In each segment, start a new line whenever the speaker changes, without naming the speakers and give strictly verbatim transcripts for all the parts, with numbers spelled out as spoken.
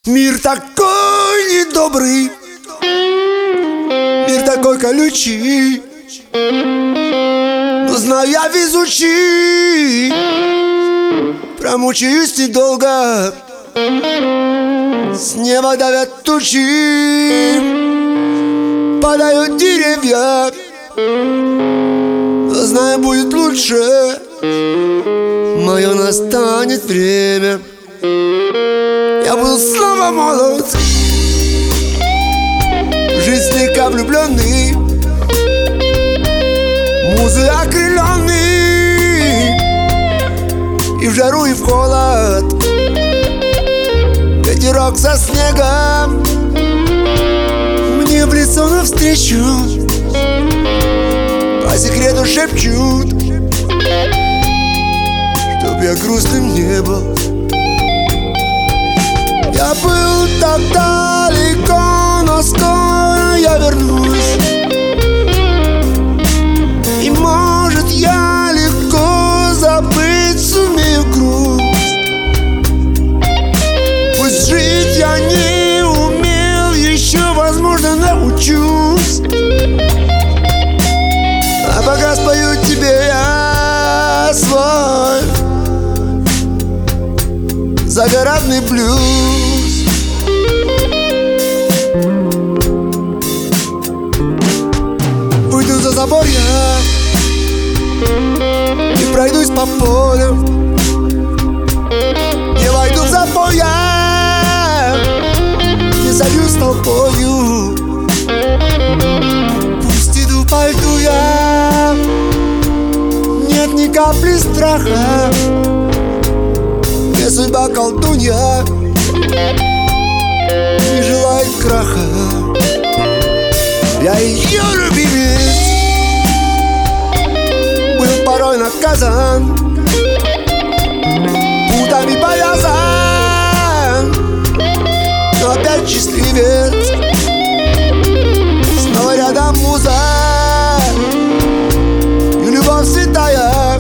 Мир такой недобрый, мир такой колючий, но знаю я везучий, промучаюсь недолго. С неба давят тучи, падают деревья, но знаю, будет лучше, мое настанет время. Я был снова молод, в жизнь слегка влюбленный, музы окрыленный, и в жару, и в холод ветерок со снегом мне в лицо навстречу по секрету шепчут, чтоб я грустным не был. Я был так далеко, но скоро я вернусь, и может я легко забыть сумею грусть. Пусть жить я не умел, еще возможно научусь, а пока спою тебе я свой загородный блюз. Выйду за забор я и пройдусь по полю, не войду в запой я, не сольюсь с толпою. Пусть иду по льду я, нет ни капли страха, мне судьба колдунья не желает краха. Я ее любимец, был порой наказан, путами повязан, но опять счастливец. Снова рядом муза и любовь святая,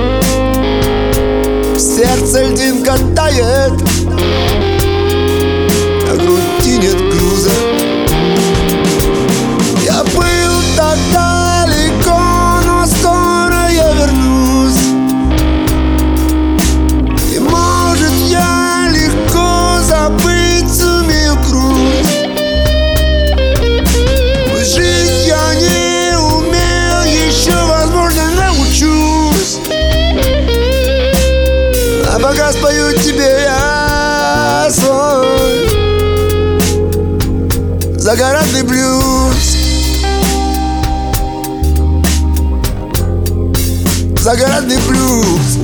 в сердце льдинка тает, на груди нет груза. Я был так далеко, но скоро я вернусь, и может я легко забыть сумею грусть. Пусть жить я не умел, еще возможно научусь, а пока спою тебе я свой загородный блюз. Загородный блюз.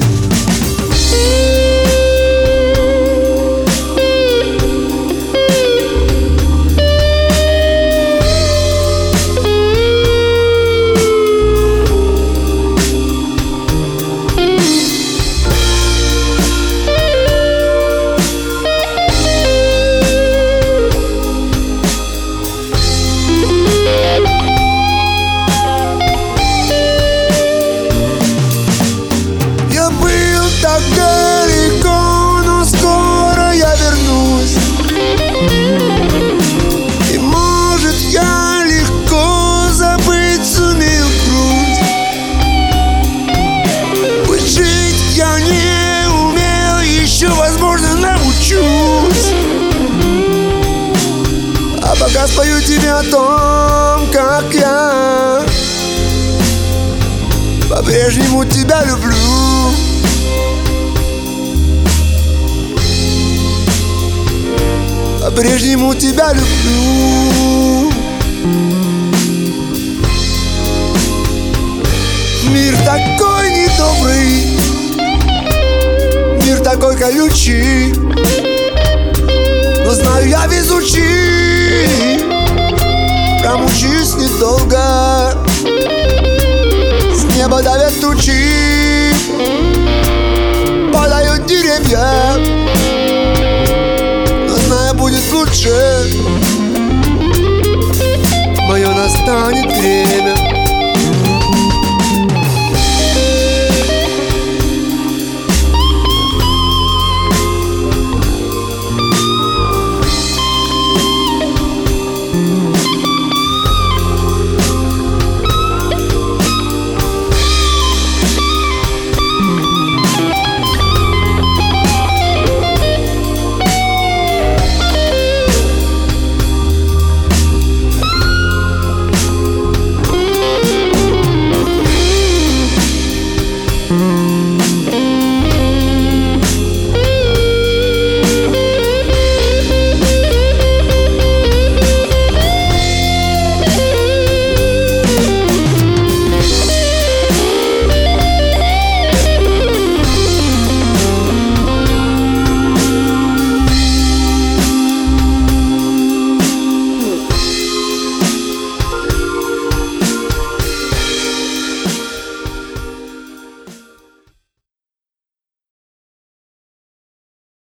Так далеко, но скоро я вернусь, и может я легко забыть сумею грусть. Пусть жить я не умел, еще возможно научусь, а пока спою тебе о том, как я по-прежнему тебя люблю. По-прежнему тебя люблю. Мир такой недобрый, мир такой колючий, но знаю я везучий, промучаюсь недолго. С неба давят тучи, падают деревья, будет лучше, мое настанет время.